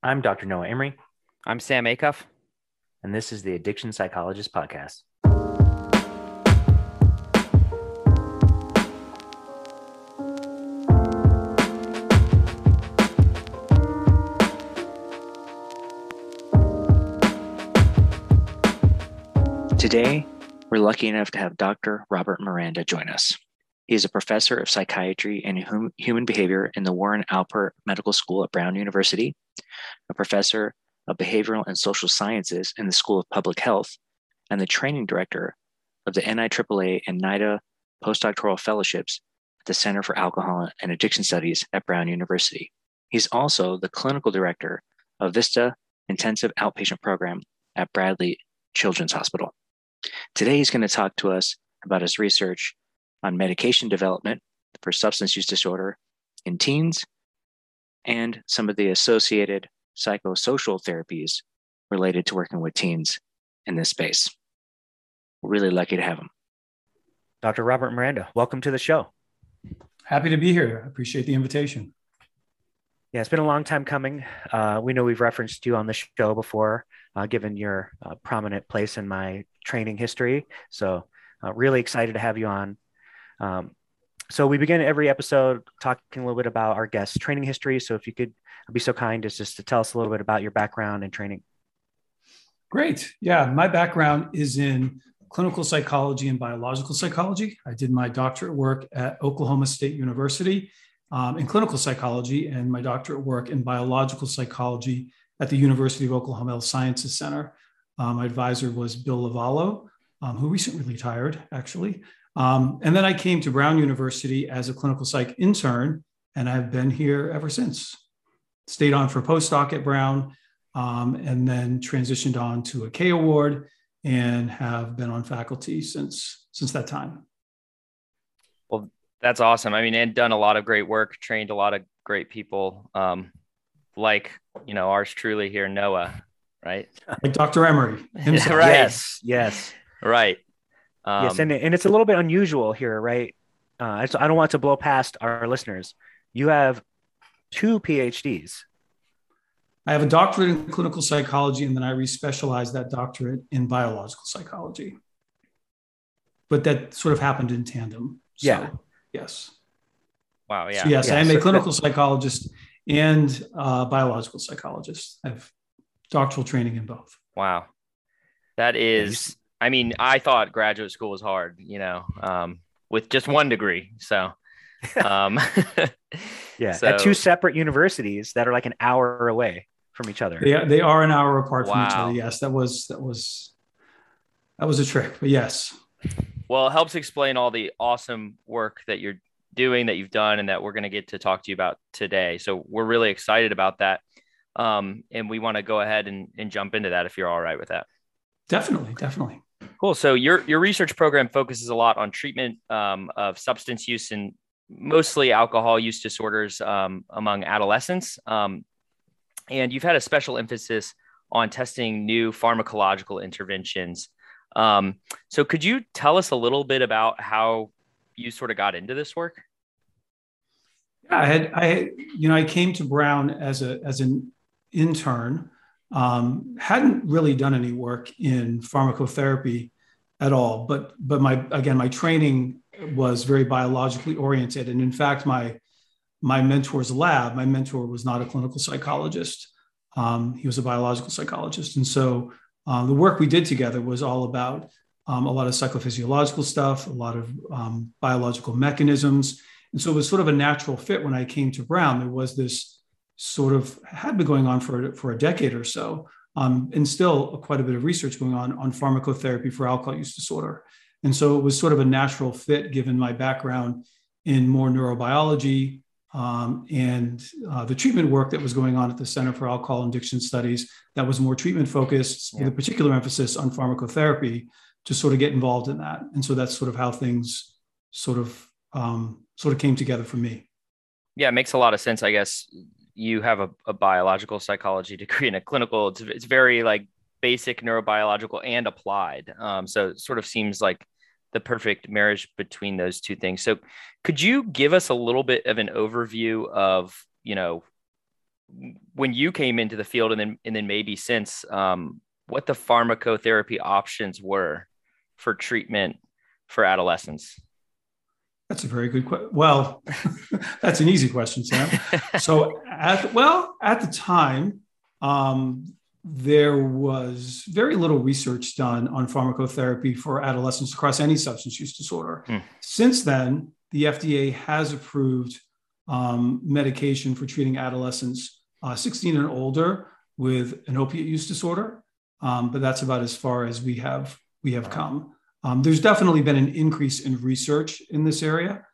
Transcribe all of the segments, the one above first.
I'm Dr. Noah Emery, I'm Sam Acuff. and this is the Addiction Psychologist Podcast. Today, we're lucky enough to have Dr. Robert Miranda join us. He is a professor of psychiatry and human behavior in the Warren Alpert Medical School at Brown University, a professor of behavioral and social sciences in the School of Public Health, and the training director of the NIAAA and NIDA postdoctoral fellowships at the Center for Alcohol and Addiction Studies at Brown University. He's also the clinical director of Vista Intensive Outpatient Program at Bradley Children's Hospital. Today, he's going to talk to us about his research on medication development for substance use disorder in teens and some of the associated psychosocial therapies related to working with teens in this space. We're really lucky to have him. Dr. Robert Miranda, welcome to the show. Happy to be here. I appreciate the invitation. Yeah, it's been a long time coming. We know we've referenced you on the show before, given your prominent place in my training history. So really excited to have you on. So we begin every episode talking a little bit about our guest's training history. So if you could be so kind as just to tell us a little bit about your background and training. Great. Yeah, my background is in clinical psychology and biological psychology. I did my doctorate work at Oklahoma State University in clinical psychology and my doctorate work in biological psychology at the University of Oklahoma Health Sciences Center. My advisor was Bill Lavallo, who recently retired, actually. And then I came to Brown University as a clinical psych intern, and I've been here ever since. Stayed on for postdoc at Brown, and then transitioned on to a K Award and have been on faculty since that time. Well, that's awesome. I mean, and done a lot of great work, trained a lot of great people, like, ours truly here, Noah, right? Like Dr. Emery himself. Right. Yes. Right. Yes, and it's a little bit unusual here, right? I don't want to blow past our listeners. You have 2 PhDs. I have a doctorate in clinical psychology, and then I respecialized that doctorate in biological psychology. But that sort of happened in tandem. So, yeah. Yes. Wow. Yeah. So yes, yeah, I am so a clinical psychologist and biological psychologist. I have doctoral training in both. Wow. That is, I mean, I thought graduate school was hard, with just one degree. So, yeah, at 2 separate universities that are like an hour away from each other. They are an hour apart from each Wow. other. Yes, that was a trick, but yes. Well, it helps explain all the awesome work that you're doing, that you've done, and that we're going to get to talk to you about today. So we're really excited about that. And we want to go ahead and jump into that if you're all right with that. Definitely. Cool. So your research program focuses a lot on treatment of substance use and mostly alcohol use disorders among adolescents. And you've had a special emphasis on testing new pharmacological interventions. So could you tell us a little bit about how you sort of got into this work? Yeah, I came to Brown as an intern. Hadn't really done any work in pharmacotherapy at all, but my training was very biologically oriented. And in fact, my mentor was not a clinical psychologist. He was a biological psychologist. And so the work we did together was all about a lot of psychophysiological stuff, a lot of biological mechanisms. And so it was sort of a natural fit when I came to Brown. There was this sort of had been going on for a decade or so, and still quite a bit of research going on pharmacotherapy for alcohol use disorder. And so it was sort of a natural fit given my background in more neurobiology and the treatment work that was going on at the Center for Alcohol and Addiction Studies that was more treatment focused, with a particular emphasis on pharmacotherapy, to sort of get involved in that. And so that's sort of how things sort of came together for me. Yeah, it makes a lot of sense, I guess. You have a biological psychology degree and a clinical. It's very like basic neurobiological and applied. So it sort of seems like the perfect marriage between those two things. So could you give us a little bit of an overview of, when you came into the field and then maybe since, what the pharmacotherapy options were for treatment for adolescents. That's a very good question. Well, that's an easy question, Sam. So at the time, there was very little research done on pharmacotherapy for adolescents across any substance use disorder. Since then, the FDA has approved medication for treating adolescents 16 and older with an opiate use disorder, but that's about as far as we have come. There's definitely been an increase in research in this area.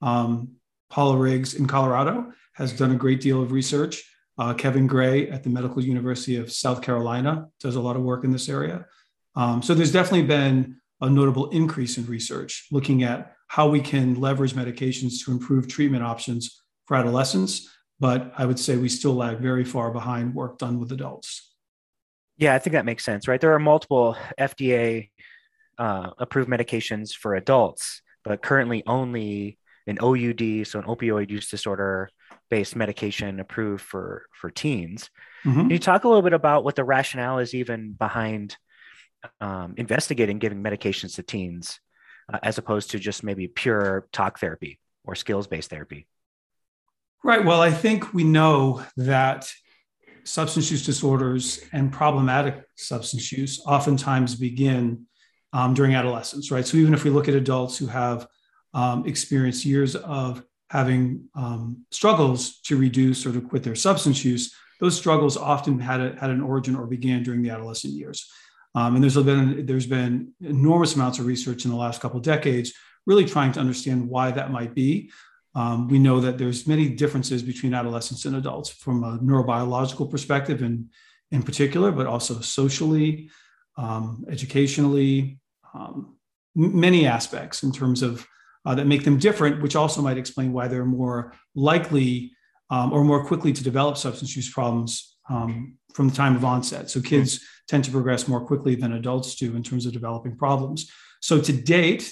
Paula Riggs in Colorado has done a great deal of research. Kevin Gray at the Medical University of South Carolina does a lot of work in this area. So there's definitely been a notable increase in research looking at how we can leverage medications to improve treatment options for adolescents. But I would say we still lag very far behind work done with adults. Yeah, I think that makes sense, right? There are multiple FDA approved medications for adults, but currently only an OUD, so an opioid use disorder based medication approved for teens. Can you talk a little bit about what the rationale is even behind investigating giving medications to teens as opposed to just maybe pure talk therapy or skills-based therapy? Right. Well, I think we know that substance use disorders and problematic substance use oftentimes begin during adolescence, right? So even if we look at adults who have experienced years of having struggles to reduce or to quit their substance use, those struggles often had an origin or began during the adolescent years. And there's been enormous amounts of research in the last couple of decades, really trying to understand why that might be. We know that there's many differences between adolescents and adults from a neurobiological perspective in particular, but also socially, educationally, many aspects in terms of that make them different, which also might explain why they're more likely or more quickly to develop substance use problems from the time of onset. So kids tend to progress more quickly than adults do in terms of developing problems. So to date,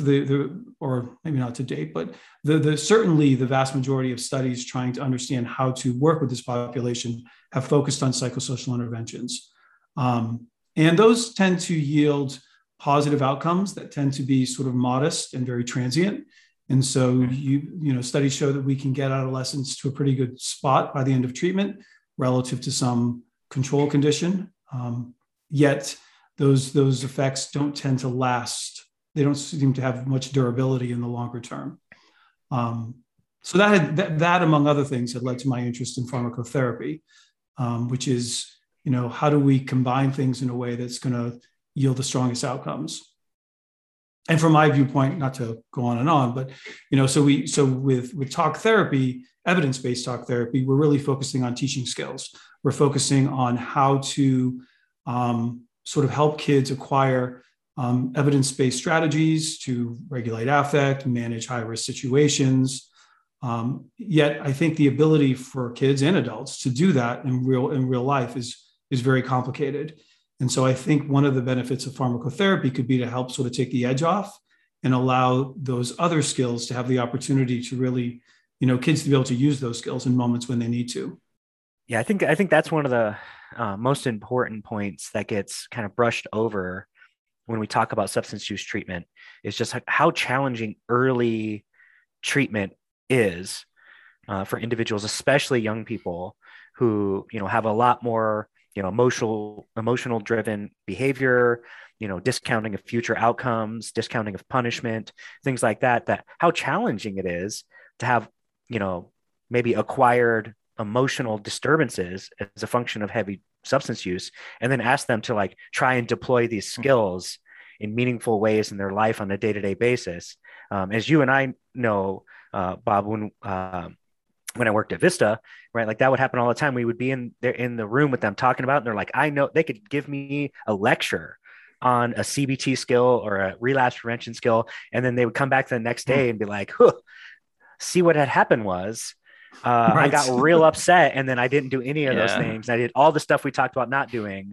or maybe not to date, but certainly the vast majority of studies trying to understand how to work with this population have focused on psychosocial interventions. And those tend to yield positive outcomes that tend to be sort of modest and very transient. And so studies show that we can get adolescents to a pretty good spot by the end of treatment relative to some control condition. Yet those effects don't tend to last. They don't seem to have much durability in the longer term. So that among other things had led to my interest in pharmacotherapy, which is, how do we combine things in a way that's going to yield the strongest outcomes? And from my viewpoint, not to go on and on, but so with talk therapy, evidence-based talk therapy, we're really focusing on teaching skills. We're focusing on how to sort of help kids acquire evidence-based strategies to regulate affect, manage high-risk situations. Yet, I think the ability for kids and adults to do that in real life is very complicated. And so I think one of the benefits of pharmacotherapy could be to help sort of take the edge off and allow those other skills to have the opportunity to really, kids to be able to use those skills in moments when they need to. Yeah, I think that's one of the most important points that gets kind of brushed over when we talk about substance use treatment is just how challenging early treatment is for individuals, especially young people who, have a lot more, emotional driven behavior, discounting of future outcomes, discounting of punishment, things like that how challenging it is to have, maybe acquired emotional disturbances as a function of heavy substance use, and then ask them to try and deploy these skills in meaningful ways in their life on a day-to-day basis. As you and I know, Bob, when I worked at Vista, right, that would happen all the time. We would be in the room with them talking about it, and they're like, I know they could give me a lecture on a CBT skill or a relapse prevention skill. And then they would come back the next day and be like, see what had happened was, right. I got real upset, and then I didn't do any of those things. I did all the stuff we talked about not doing.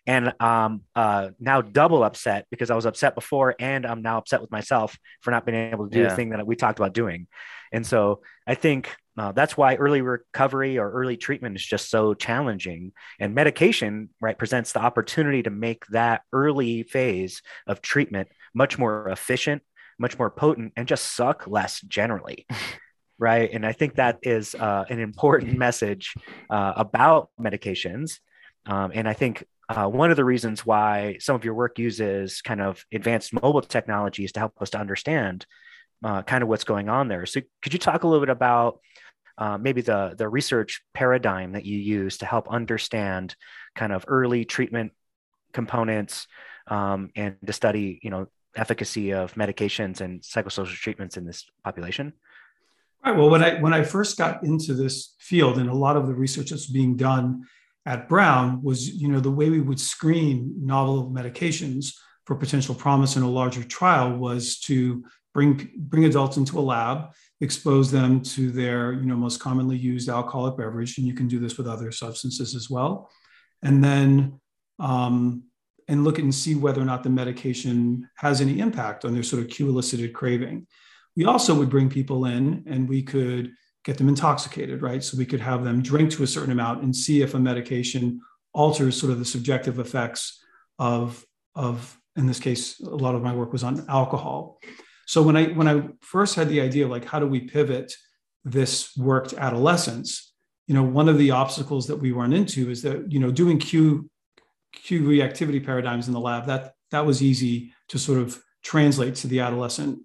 And now double upset because I was upset before and I'm now upset with myself for not being able to do the thing that we talked about doing. And so I think that's why early recovery or early treatment is just so challenging. And medication, right, presents the opportunity to make that early phase of treatment much more efficient, much more potent, and just suck less generally. Right. And I think that is an important message about medications. And I think one of the reasons why some of your work uses kind of advanced mobile technologies to help us to understand kind of what's going on there. So could you talk a little bit about maybe the research paradigm that you use to help understand kind of early treatment components and to study, efficacy of medications and psychosocial treatments in this population? Right. Well, when I first got into this field, and a lot of the research that's being done at Brown was, the way we would screen novel medications for potential promise in a larger trial was to bring adults into a lab, expose them to their, most commonly used alcoholic beverage, and you can do this with other substances as well, and then and look and see whether or not the medication has any impact on their sort of cue-elicited craving. We also would bring people in and we could get them intoxicated, right? So we could have them drink to a certain amount and see if a medication alters sort of the subjective effects of in this case, a lot of my work was on alcohol. So when I first had the idea of like, how do we pivot this work to adolescents? One of the obstacles that we run into is that, doing cue reactivity paradigms in the lab, that was easy to sort of translate to the adolescents.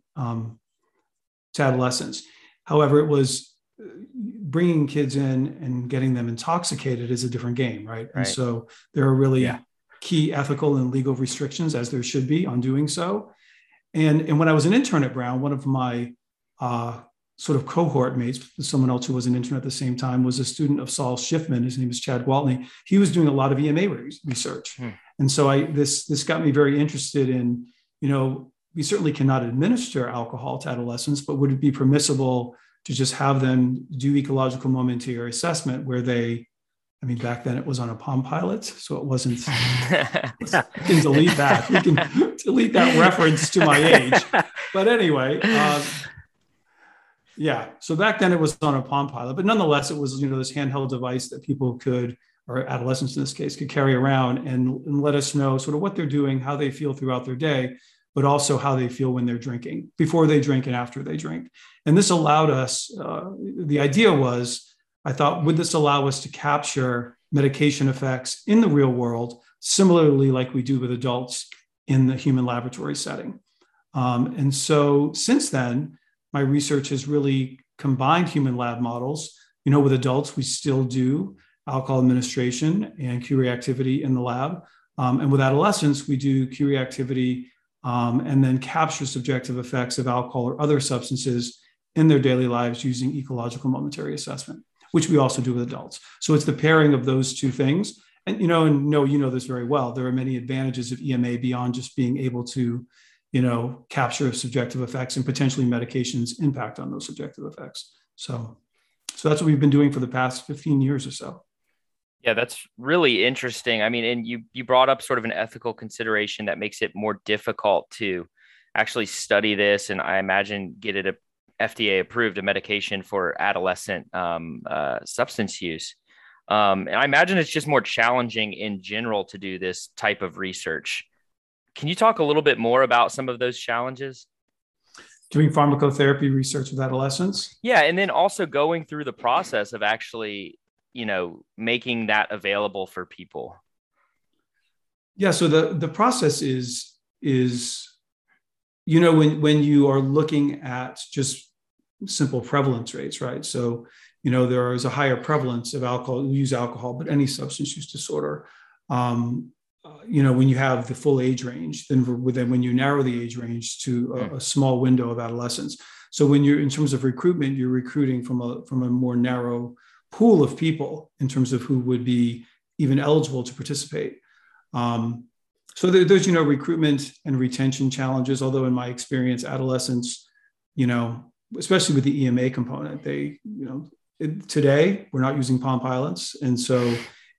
However, it was bringing kids in and getting them intoxicated is a different game, right? And so there are really key ethical and legal restrictions, as there should be, on doing so. And when I was an intern at Brown, one of my sort of cohort mates, someone else who was an intern at the same time, was a student of Saul Schiffman. His name is Chad Gwaltney. He was doing a lot of EMA research. And so this got me very interested in, we certainly cannot administer alcohol to adolescents, but would it be permissible to just have them do ecological momentary assessment where back then it was on a Palm Pilot, so it wasn't, we can delete that. We can delete that reference to my age. But anyway, so back then it was on a Palm Pilot, but nonetheless, it was, this handheld device that people could, or adolescents in this case, could carry around and let us know sort of what they're doing, how they feel throughout their day, but also how they feel when they're drinking, before they drink and after they drink. And this allowed us, the idea was, I thought, would this allow us to capture medication effects in the real world, similarly like we do with adults in the human laboratory setting? And so since then, my research has really combined human lab models. With adults, we still do alcohol administration and cue reactivity in the lab. And with adolescents, we do cue reactivity and then capture subjective effects of alcohol or other substances in their daily lives using ecological momentary assessment, which we also do with adults. So it's the pairing of those two things. And, you know this very well. There are many advantages of EMA beyond just being able to, capture subjective effects and potentially medications impact on those subjective effects. So that's what we've been doing for the past 15 years or so. Yeah, that's really interesting. And you brought up sort of an ethical consideration that makes it more difficult to actually study this, and I imagine get it FDA approved, a medication for adolescent substance use. And I imagine it's just more challenging in general to do this type of research. Can you talk a little bit more about some of those challenges? Doing pharmacotherapy research with adolescents? Yeah, and then also going through the process of actually, making that available for people. Yeah, so the process is when you are looking at just simple prevalence rates, right? So, there is a higher prevalence of alcohol, we use alcohol, but any substance use disorder, when you have the full age range, then when you narrow the age range to a small window of adolescents. So when you're in terms of recruitment, you're recruiting from a more narrow pool of people in terms of who would be even eligible to participate. So there's, recruitment and retention challenges, although in my experience, adolescents, especially with the EMA component, they, today we're not using Palm Pilots. And so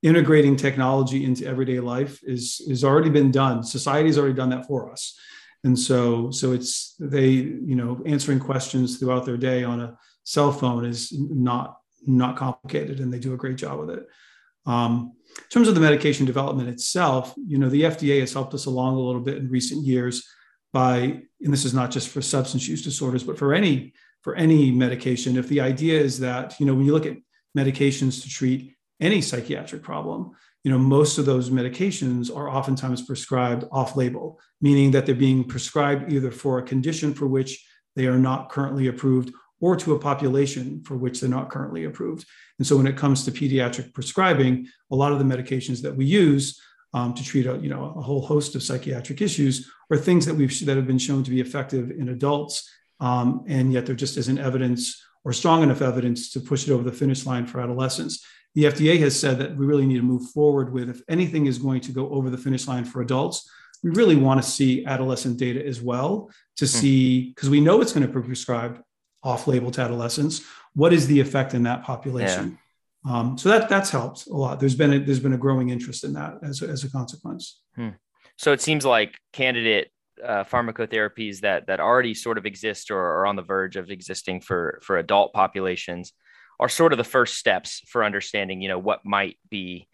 integrating technology into everyday life is already been done. Society's already done that for us. And so it's answering questions throughout their day on a cell phone is not complicated, and they do a great job with it. In terms of the medication development itself, the FDA has helped us along a little bit in recent years and this is not just for substance use disorders, but for any medication. If the idea is that, when you look at medications to treat any psychiatric problem, most of those medications are oftentimes prescribed off-label, meaning that they're being prescribed either for a condition for which they are not currently approved or to a population for which they're not currently approved. And so when it comes to pediatric prescribing, a lot of the medications that we use to treat a whole host of psychiatric issues are things that have been shown to be effective in adults, and yet there just isn't evidence or strong enough evidence to push it over the finish line for adolescents. The FDA has said that we really need to move forward with, if anything is going to go over the finish line for adults, we really want to see adolescent data as well to see, because we know it's going to be prescribed off-label to adolescents. What is the effect in that population? Yeah. So that's helped a lot. There's been a growing interest in that as a consequence. So it seems like candidate pharmacotherapies that already sort of exist or are on the verge of existing for adult populations are sort of the first steps for understanding, what might be,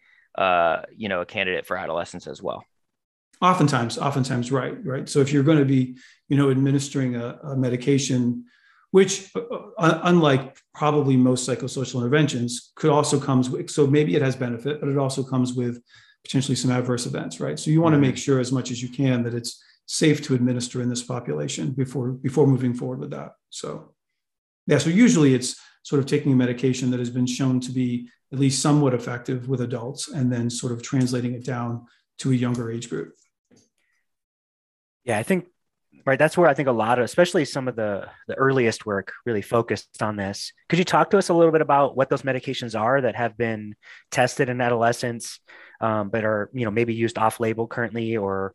a candidate for adolescents as well. Oftentimes, right. So if you're going to be, administering a medication, which unlike probably most psychosocial interventions could also comes with, so maybe it has benefit, but it also comes with potentially some adverse events, right? So you want to make sure as much as you can that it's safe to administer in this population before moving forward with that. So usually it's sort of taking a medication that has been shown to be at least somewhat effective with adults and then sort of translating it down to a younger age group. Yeah, I think, right, that's where I think a lot of, especially some of the earliest work really focused on this. Could you talk to us a little bit about what those medications are that have been tested in adolescents, but are, maybe used off-label currently, or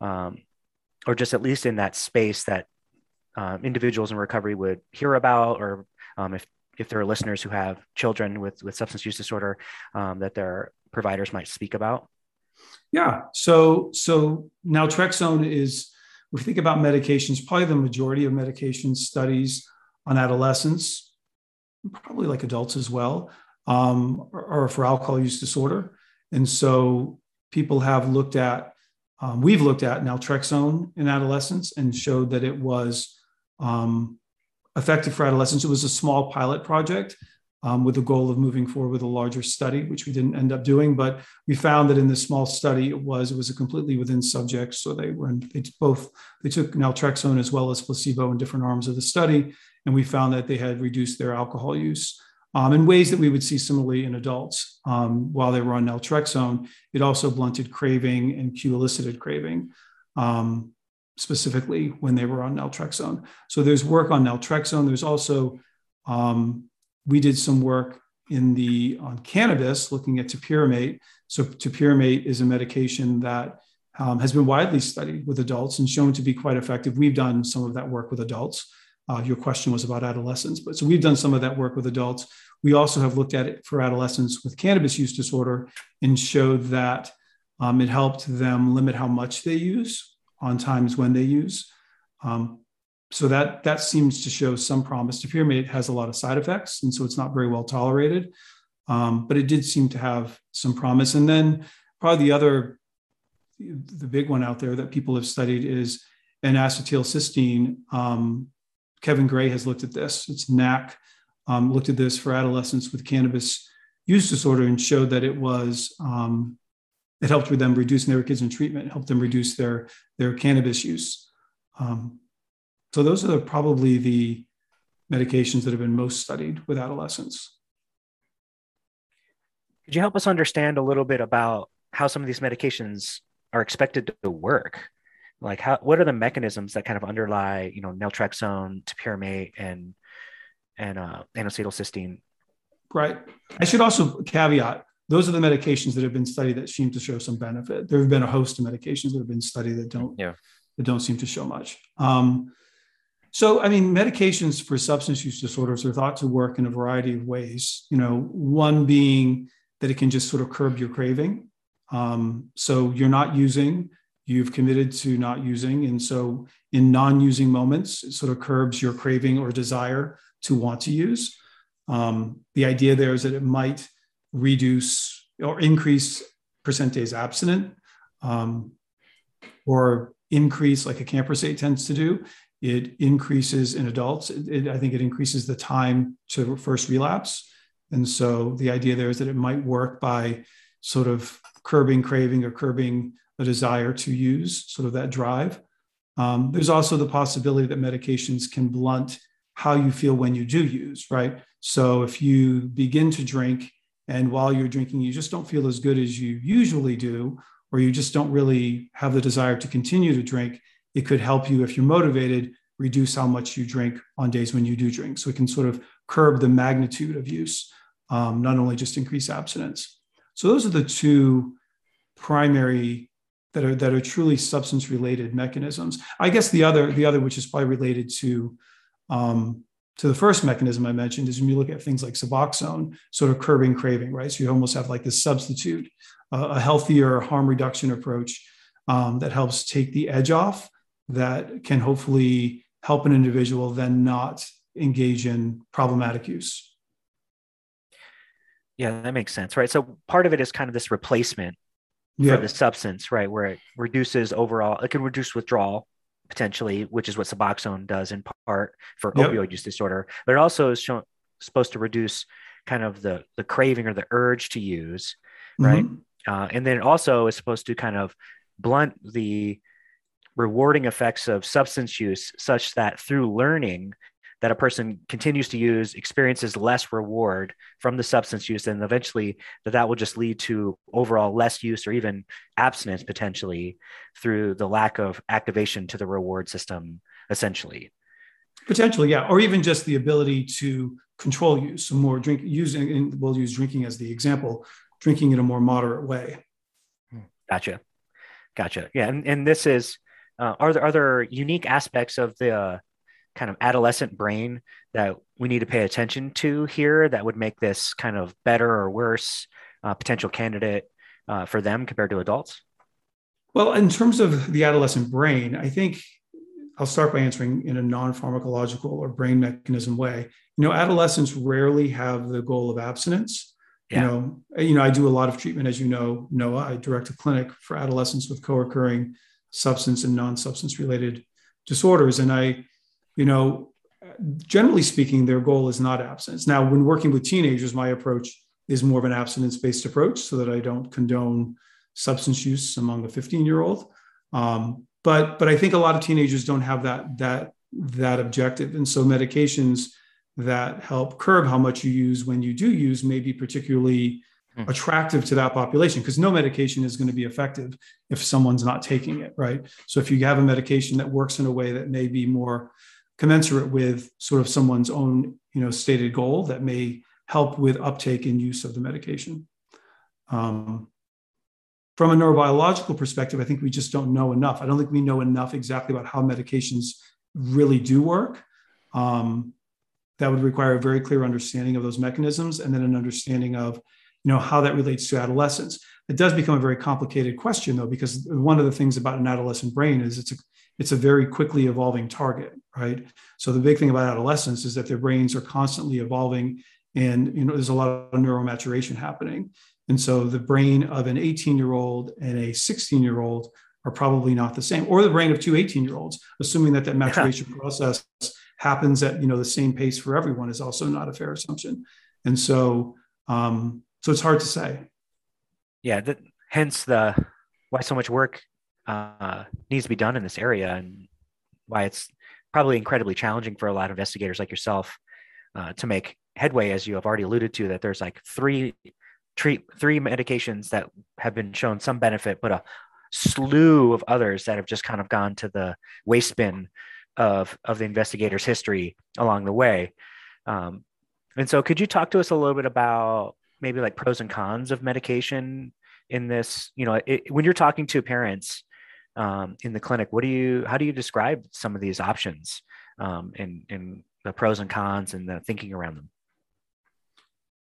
just at least in that space that individuals in recovery would hear about, or if there are listeners who have children with substance use disorder, that their providers might speak about? Yeah. So naltrexone is, if we think about medications, probably the majority of medication studies on adolescents, probably like adults as well, are for alcohol use disorder. And so people have we've looked at naltrexone in adolescents and showed that it was effective for adolescents. It was a small pilot project with the goal of moving forward with a larger study, which we didn't end up doing. But we found that in this small study, it was a completely within subjects. So they took naltrexone as well as placebo in different arms of the study. And we found that they had reduced their alcohol use in ways that we would see similarly in adults while they were on naltrexone. It also blunted craving and cue-elicited craving, specifically when they were on naltrexone. So there's work on naltrexone. There's also, we did some work on cannabis looking at topiramate. So topiramate is a medication that has been widely studied with adults and shown to be quite effective. We've done some of that work with adults. Your question was about adolescents, but so we've done some of that work with adults. We also have looked at it for adolescents with cannabis use disorder and showed that it helped them limit how much they use on times when they use. So that seems to show some promise. Topiramate has a lot of side effects, and so it's not very well tolerated, but it did seem to have some promise. And then probably the big one out there that people have studied is N-acetylcysteine. Kevin Gray has looked at this. It's NAC, looked at this for adolescents with cannabis use disorder and showed that it helped with them reducing their kids in treatment, helped them reduce their cannabis use. So those are probably the medications that have been most studied with adolescents. Could you help us understand a little bit about how some of these medications are expected to work? Like what are the mechanisms that kind of underlie, naltrexone, topiramate, and N-acetylcysteine? Right. I should also caveat, those are the medications that have been studied that seem to show some benefit. There have been a host of medications that have been studied that don't seem to show much. So, medications for substance use disorders are thought to work in a variety of ways. One being that it can just sort of curb your craving. So you're not using, you've committed to not using. And so in non-using moments, it sort of curbs your craving or desire to want to use. The idea there is that it might reduce or increase percent days abstinent, or increase, like acamprosate tends to do. It increases in adults. I think it increases the time to first relapse. And so the idea there is that it might work by sort of curbing craving or curbing a desire to use, sort of that drive. There's also the possibility that medications can blunt how you feel when you do use, right? So if you begin to drink and while you're drinking, you just don't feel as good as you usually do, or you just don't really have the desire to continue to drink, it could help you, if you're motivated, reduce how much you drink on days when you do drink. So it can sort of curb the magnitude of use, not only just increase abstinence. So those are the two primary that are truly substance related mechanisms. I guess the other, which is probably related to the first mechanism I mentioned, is when you look at things like Suboxone, sort of curbing craving, right? So you almost have like this substitute, a healthier harm reduction approach that helps take the edge off, that can hopefully help an individual then not engage in problematic use. Yeah, that makes sense, right? So part of it is kind of this replacement for the substance, right? Where it reduces overall, it can reduce withdrawal potentially, which is what Suboxone does in part for opioid use disorder, but it also is supposed to reduce kind of the craving or the urge to use, right? And then it also is supposed to kind of blunt the rewarding effects of substance use, such that through learning that a person continues to use, experiences less reward from the substance use, and eventually that will just lead to overall less use or even abstinence potentially through the lack of activation to the reward system, essentially. Potentially, yeah. Or even just the ability to control use. So more using, and we'll use drinking as the example, drinking in a more moderate way. Gotcha. Yeah. And this is, are there unique aspects of the kind of adolescent brain that we need to pay attention to here that would make this kind of better or worse potential candidate for them compared to adults? Well, in terms of the adolescent brain, I think I'll start by answering in a non-pharmacological or brain mechanism way. Adolescents rarely have the goal of abstinence. Yeah. I do a lot of treatment, as you know, Noah. I direct a clinic for adolescents with co-occurring substance and non-substance related disorders. And generally speaking, their goal is not abstinence. Now, when working with teenagers, my approach is more of an abstinence-based approach so that I don't condone substance use among a 15-year-old. But I think a lot of teenagers don't have that objective. And so medications that help curb how much you use when you do use may be particularly attractive to that population, because no medication is going to be effective if someone's not taking it, right? So if you have a medication that works in a way that may be more commensurate with sort of someone's own, stated goal, that may help with uptake and use of the medication. From a neurobiological perspective, I think we just don't know enough. I don't think we know enough exactly about how medications really do work. That would require a very clear understanding of those mechanisms, and then an understanding of, how that relates to adolescence. It does become a very complicated question, though, because one of the things about an adolescent brain is it's a very quickly evolving target, right? So the big thing about adolescents is that their brains are constantly evolving, and there's a lot of neuromaturation happening. And so the brain of an 18-year-old and a 16-year-old are probably not the same, or the brain of two 18-year-olds, assuming that maturation process happens at the same pace for everyone, is also not a fair assumption. And so so it's hard to say. Yeah, hence why so much work needs to be done in this area, and why it's probably incredibly challenging for a lot of investigators like yourself to make headway, as you have already alluded to, that there's like three medications that have been shown some benefit, but a slew of others that have just kind of gone to the waste bin of the investigator's history along the way. And so could you talk to us a little bit about maybe like pros and cons of medication in this, when you're talking to parents in the clinic, how do you describe some of these options and the pros and cons and the thinking around them?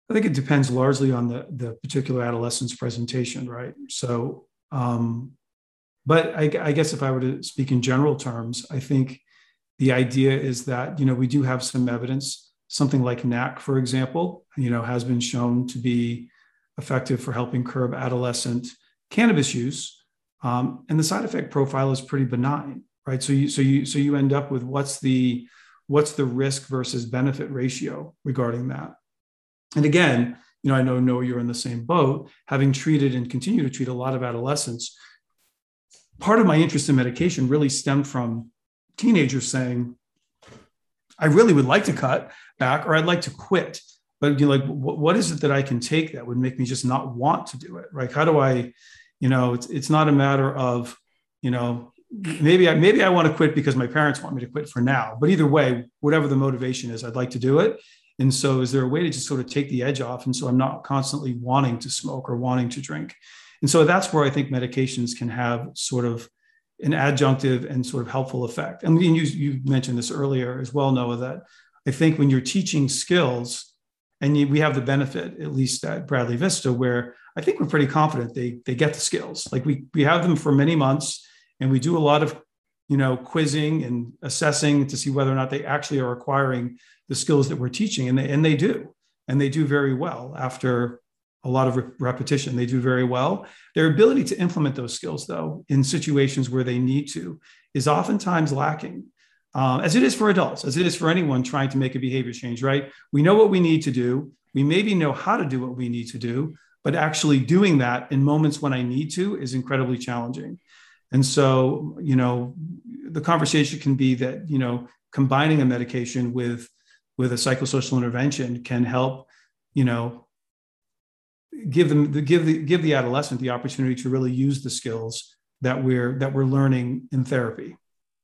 I think it depends largely on the particular adolescent's presentation, right? So, but I guess if I were to speak in general terms, I think the idea is that, we do have some evidence, something like NAC, for example, has been shown to be effective for helping curb adolescent cannabis use. And the side effect profile is pretty benign, right? So you end up with what's the risk versus benefit ratio regarding that. And again, I know you're in the same boat, having treated and continue to treat a lot of adolescents. Part of my interest in medication really stemmed from teenagers saying, I really would like to cut back, or I'd like to quit. But what is it that I can take that would make me just not want to do it? Right? How do I, it's not a matter of, maybe I want to quit because my parents want me to quit for now. But either way, whatever the motivation is, I'd like to do it. And so is there a way to just sort of take the edge off? And so I'm not constantly wanting to smoke or wanting to drink. And so that's where I think medications can have sort of an adjunctive and sort of helpful effect. And you mentioned this earlier as well, Noah, that I think when you're teaching skills, and we have the benefit, at least at Bradley Vista, where I think we're pretty confident they get the skills. Like we have them for many months, and we do a lot of, quizzing and assessing to see whether or not they actually are acquiring the skills that we're teaching. And they do very well after a lot of repetition. They do very well. Their ability to implement those skills, though, in situations where they need to, is oftentimes lacking, as it is for adults, as it is for anyone trying to make a behavior change, right? We know what we need to do. We maybe know how to do what we need to do, but actually doing that in moments when I need to is incredibly challenging. And so, the conversation can be that, combining a medication with a psychosocial intervention can help, give the adolescent the opportunity to really use the skills that we're learning in therapy.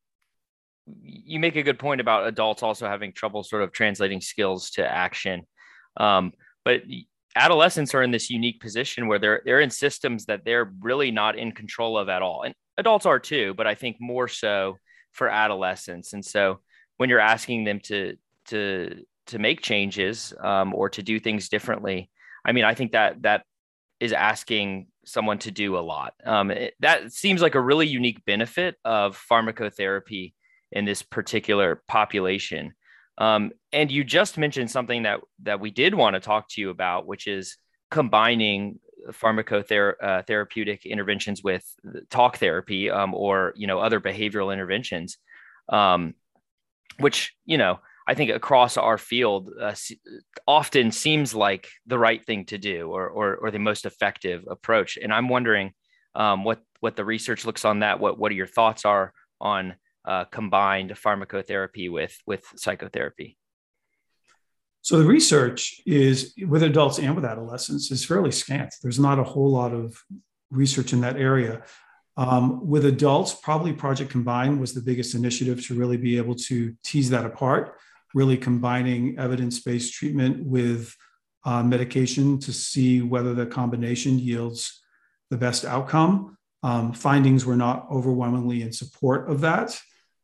You make a good point about adults also having trouble sort of translating skills to action. But adolescents are in this unique position where they're in systems that they're really not in control of at all. And adults are too, but I think more so for adolescents. And so when you're asking them to make changes or to do things differently, I mean, I think that is asking someone to do a lot. That seems like a really unique benefit of pharmacotherapy in this particular population. And you just mentioned something that we did want to talk to you about, which is combining pharmacotherapeutic interventions with talk therapy or, other behavioral interventions, which, I think across our field often seems like the right thing to do or the most effective approach. And I'm wondering what the research looks on that. What are your thoughts are on combined pharmacotherapy with psychotherapy? So the research is with adults and with adolescents is fairly scant. There's not a whole lot of research in that area. With adults, probably Project Combine was the biggest initiative to really be able to tease that apart, really combining evidence-based treatment with medication to see whether the combination yields the best outcome. Findings were not overwhelmingly in support of that.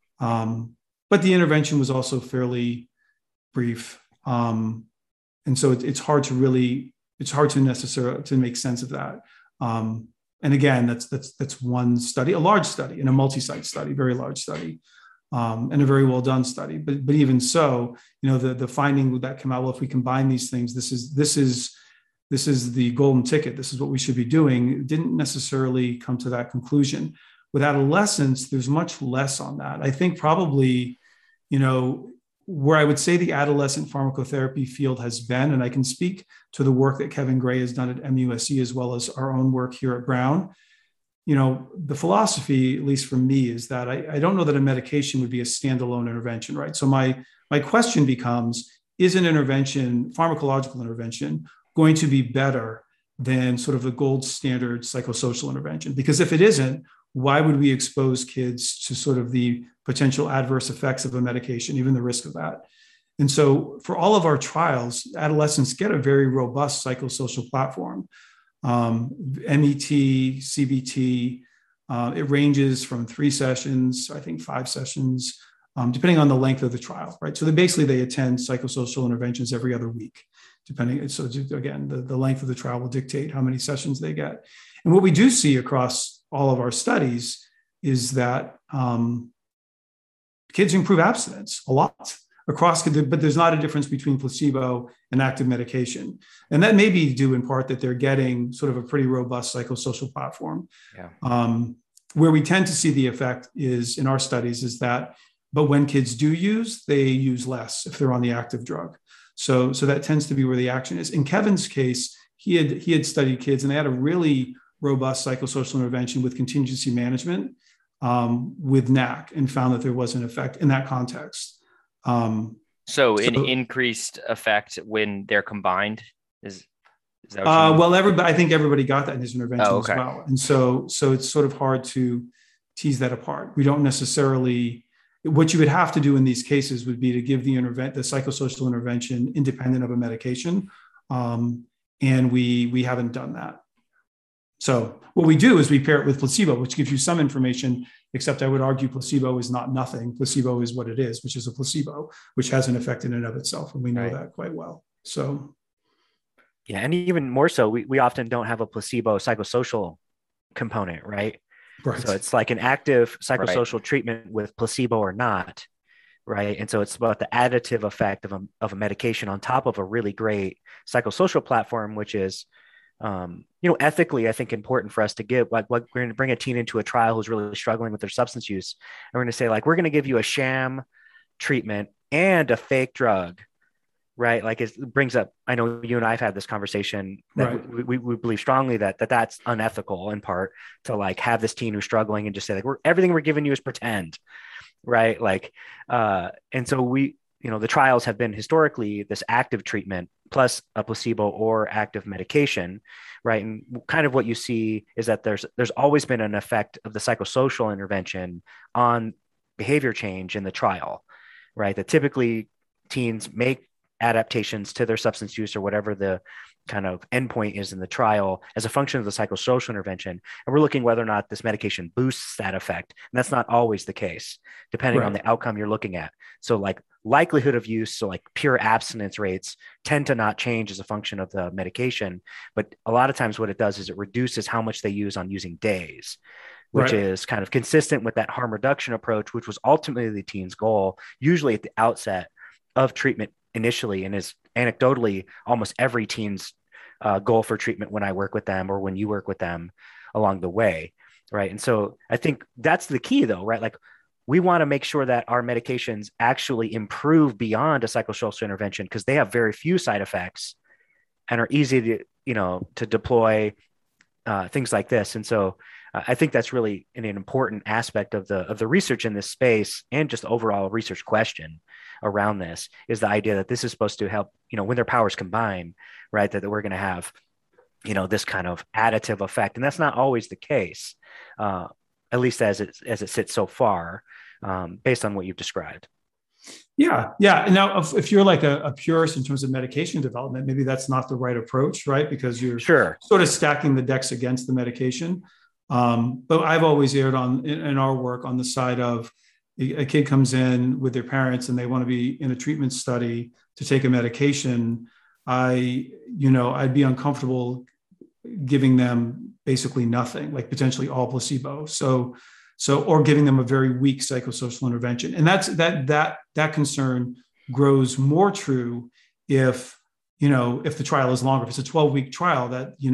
But the intervention was also fairly brief. And so it's hard to necessarily to make sense of that. And again, that's one study, a large study, and a multi-site study, very large study, and a very well done study. But even so, the finding that came out, well, if we combine these things, this is the golden ticket. This is what we should be doing. It didn't necessarily come to that conclusion. With adolescents, there's much less on that. I think probably, where I would say the adolescent pharmacotherapy field has been, and I can speak to the work that Kevin Gray has done at MUSC as well as our own work here at Brown. The philosophy, at least for me, is that I don't know that a medication would be a standalone intervention, right? So my question becomes, is an intervention, pharmacological intervention, going to be better than sort of the gold standard psychosocial intervention? Because if it isn't, why would we expose kids to sort of the potential adverse effects of a medication, even the risk of that? And so for all of our trials, adolescents get a very robust psychosocial platform. MET, CBT, it ranges from 3 sessions, I think 5 sessions, depending on the length of the trial, right? So they attend psychosocial interventions every other week depending. So again, the length of the trial will dictate how many sessions they get. And what we do see across all of our studies is that kids improve abstinence a lot across, but there's not a difference between placebo and active medication. And that may be due in part that they're getting sort of a pretty robust psychosocial platform. Yeah. Where we tend to see the effect is in our studies is that, but when kids do use, they use less if they're on the active drug. So that tends to be where the action is. In Kevin's case, he had studied kids and they had a really robust psychosocial intervention with contingency management with NAC and found that there was an effect in that context. So an increased effect when they're combined is that what you mean? Well, I think everybody got that in his intervention as well. And so it's sort of hard to tease that apart. We don't necessarily, what you would have to do in these cases would be to give the psychosocial intervention independent of a medication. And we haven't done that. So what we do is we pair it with placebo, which gives you some information, except I would argue placebo is not nothing. Placebo is what it is, which is a placebo, which has an effect in and of itself. And we know that quite well. So. Yeah. And even more so, we often don't have a placebo psychosocial component, right? Right. So it's like an active psychosocial treatment with placebo or not, right? And so it's about the additive effect of a medication on top of a really great psychosocial platform, which is, ethically, I think important for us to give. Like, we're going to bring a teen into a trial who's really struggling with their substance use, and we're going to say, like, we're going to give you a sham treatment and a fake drug, right? Like, it brings up, I know you and I have had this conversation that right. we believe strongly that's unethical in part to like have this teen who's struggling and just say like, everything we're giving you is pretend, right? Like, and so the trials have been historically this active treatment plus a placebo or active medication, right? And kind of what you see is that there's always been an effect of the psychosocial intervention on behavior change in the trial, right? That typically teens make adaptations to their substance use or whatever the kind of endpoint is in the trial as a function of the psychosocial intervention. And we're looking whether or not this medication boosts that effect. And that's not always the case, depending on the outcome you're looking at. So like likelihood of use, so like pure abstinence rates tend to not change as a function of the medication. But a lot of times what it does is it reduces how much they use on using days, which is kind of consistent with that harm reduction approach, which was ultimately the teen's goal, usually at the outset of treatment initially, and is anecdotally almost every teen's goal for treatment when I work with them or when you work with them along the way, right? And so I think that's the key though, right? Like we want to make sure that our medications actually improve beyond a psychosocial intervention because they have very few side effects and are easy to deploy, things like this. And so I think that's really an important aspect of the research in this space and just the overall research question around this is the idea that this is supposed to help, when their powers combine, right, that we're going to have, this kind of additive effect. And that's not always the case, at least as it sits so far, based on what you've described. Yeah. And now if you're like a purist in terms of medication development, maybe that's not the right approach, right? Because you're sort of stacking the decks against the medication. But I've always erred in our work on the side of a kid comes in with their parents and they want to be in a treatment study to take a medication. I'd be uncomfortable giving them basically nothing, like potentially all placebo. So, or giving them a very weak psychosocial intervention. And that concern grows more true if the trial is longer. If it's a 12-week trial,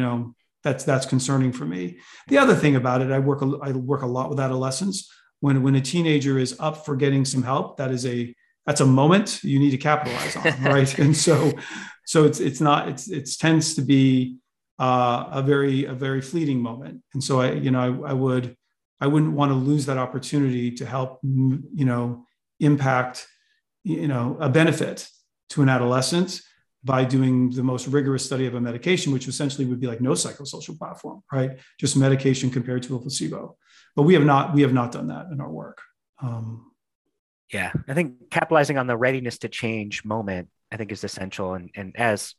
that's concerning for me. The other thing about it, I work a lot with adolescents. When a teenager is up for getting some help, that's a moment you need to capitalize on, right? And so it tends to be a very fleeting moment. And so I wouldn't want to lose that opportunity to help impact a benefit to an adolescent by doing the most rigorous study of a medication, which essentially would be like no psychosocial platform, right? Just medication compared to a placebo. But we have not done that in our work. Yeah, I think capitalizing on the readiness to change moment, I think is essential. And as,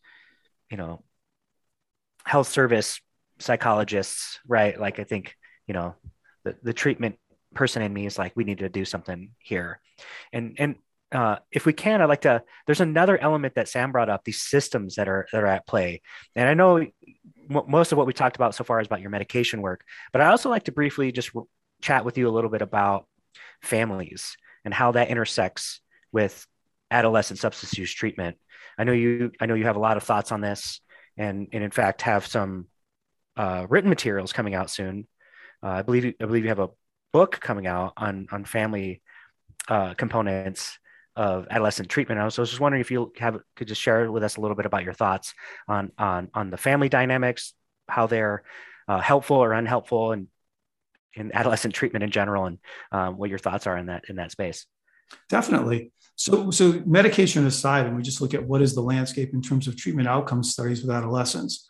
health service psychologists, right? Like, I think, the treatment person in me is like, we need to do something here. And if we can, I'd like to. There's another element that Sam brought up: these systems that are at play. And I know most of what we talked about so far is about your medication work, but I also like to briefly just chat with you a little bit about families and how that intersects with adolescent substance use treatment. I know you have a lot of thoughts on this, and in fact have some written materials coming out soon. I believe you have a book coming out on family components of adolescent treatment. I was just wondering if you could just share with us a little bit about your thoughts on the family dynamics, how they're helpful or unhelpful, and in adolescent treatment in general, and what your thoughts are in that space. Definitely. So medication aside, and we just look at what is the landscape in terms of treatment outcome studies with adolescents.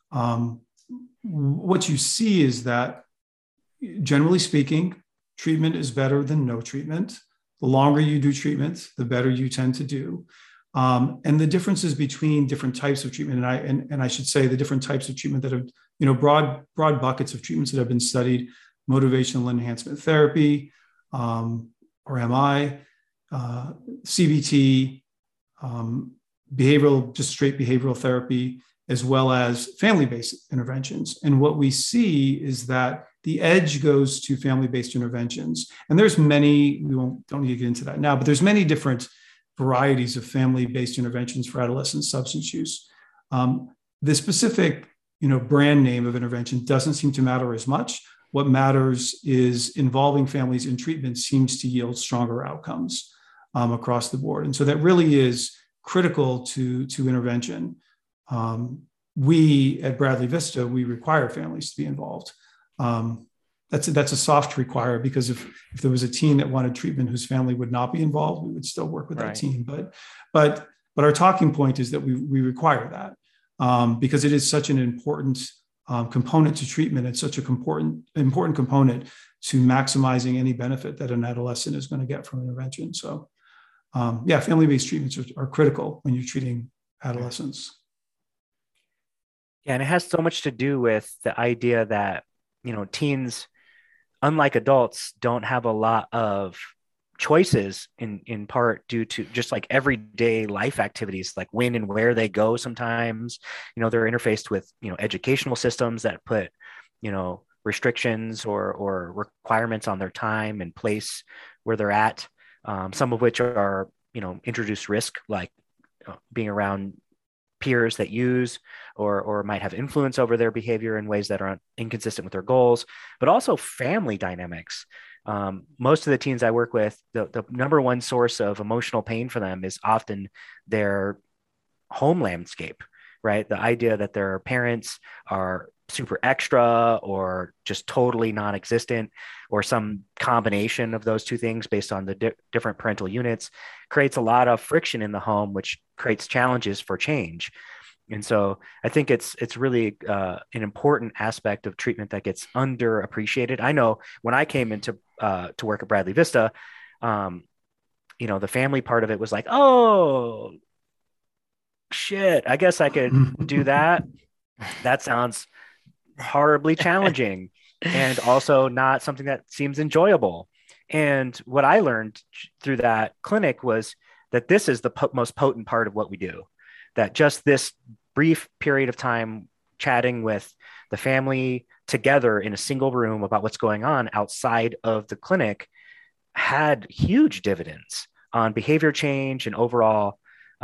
What you see is that, generally speaking, treatment is better than no treatment. The longer you do treatment, the better you tend to do. And the differences between different types of treatment, and I should say the different types of treatment that have, broad buckets of treatments that have been studied: motivational enhancement therapy, or MI, CBT, straight behavioral therapy, as well as family-based interventions. And what we see is that the edge goes to family-based interventions. And there's many, don't need to get into that now, but there's many different varieties of family-based interventions for adolescent substance use. The specific, brand name of intervention doesn't seem to matter as much. What matters is involving families in treatment seems to yield stronger outcomes across the board. And so that really is critical to intervention. We at Bradley Vista, we require families to be involved. That's a soft require, because if there was a teen that wanted treatment whose family would not be involved, we would still work with that teen. But our talking point is that we require that because it is such an important component to treatment. It's such an important component to maximizing any benefit that an adolescent is going to get from intervention. So family-based treatments are critical when you're treating adolescents. Yeah, and it has so much to do with the idea that, teens, unlike adults, don't have a lot of choices in part due to just like everyday life activities, like when and where they go. Sometimes, they're interfaced with, educational systems that put, restrictions or requirements on their time and place where they're at. Some of which are, introduced risk, like being around peers that use or might have influence over their behavior in ways that are inconsistent with their goals, but also family dynamics. Most of the teens I work with, the number one source of emotional pain for them is often their home landscape, right? The idea that their parents are super extra or just totally non-existent, or some combination of those two things based on the different parental units, creates a lot of friction in the home, which creates challenges for change. And so I think it's really an important aspect of treatment that gets underappreciated. I know when I came into to work at Bradley Vista, the family part of it was like, oh shit, I guess I could do that. That sounds horribly challenging and also not something that seems enjoyable. And what I learned through that clinic was that this is the most potent part of what we do, that just this brief period of time chatting with the family together in a single room about what's going on outside of the clinic had huge dividends on behavior change and overall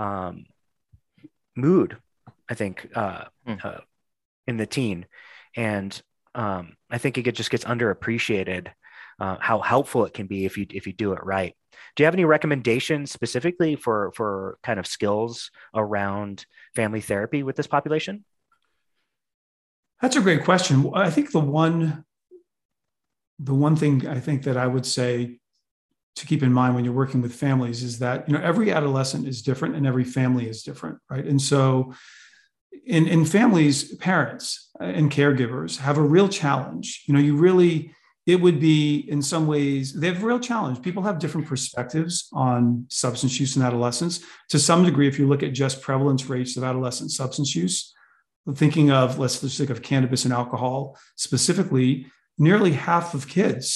mood, I think, in the teen. And I think it just gets underappreciated how helpful it can be if you do it right. Do you have any recommendations specifically for kind of skills around family therapy with this population? That's a great question. I think the one thing I think that I would say to keep in mind when you're working with families is that, every adolescent is different and every family is different, right? And so in families, parents and caregivers have a real challenge. It would be, in some ways, they have a real challenge. People have different perspectives on substance use in adolescence. To some degree, if you look at just prevalence rates of adolescent substance use, let's think of cannabis and alcohol specifically, nearly half of kids,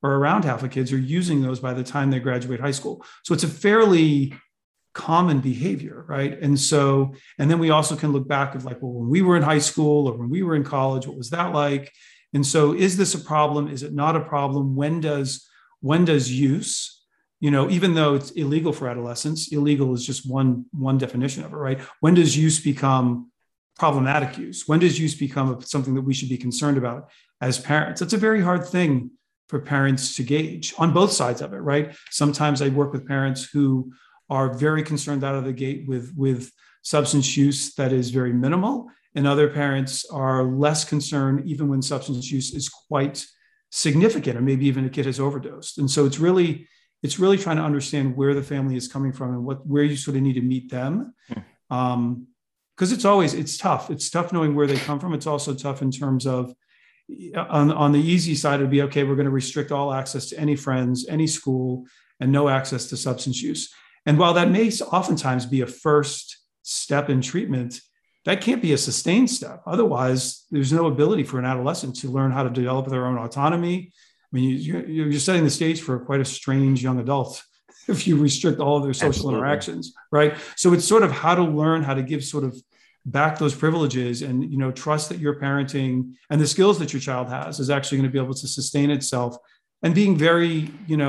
or around half of kids are using those by the time they graduate high school. So it's a fairly common behavior, right? And then we also can look back at like, well, when we were in high school or when we were in college, what was that like? And so is this a problem? Is it not a problem? When does use, even though it's illegal for adolescents, illegal is just one definition of it, right? When does use become problematic use? When does use become something that we should be concerned about as parents? It's a very hard thing for parents to gauge on both sides of it, right? Sometimes I work with parents who are very concerned out of the gate with substance use that is very minimal, and other parents are less concerned even when substance use is quite significant, or maybe even a kid has overdosed. And so it's really trying to understand where the family is coming from and where you sort of need to meet them. Because it's tough. It's tough knowing where they come from. It's also tough in terms of on the easy side, it'd be, okay, we're going to restrict all access to any friends, any school, and no access to substance use. And while that may oftentimes be a first step in treatment, that can't be a sustained step. Otherwise, there's no ability for an adolescent to learn how to develop their own autonomy. I mean, you're setting the stage for quite a strange young adult if you restrict all of their social interactions, right? So it's sort of how to learn how to give sort of back those privileges and, trust that your parenting and the skills that your child has is actually going to be able to sustain itself, and being very,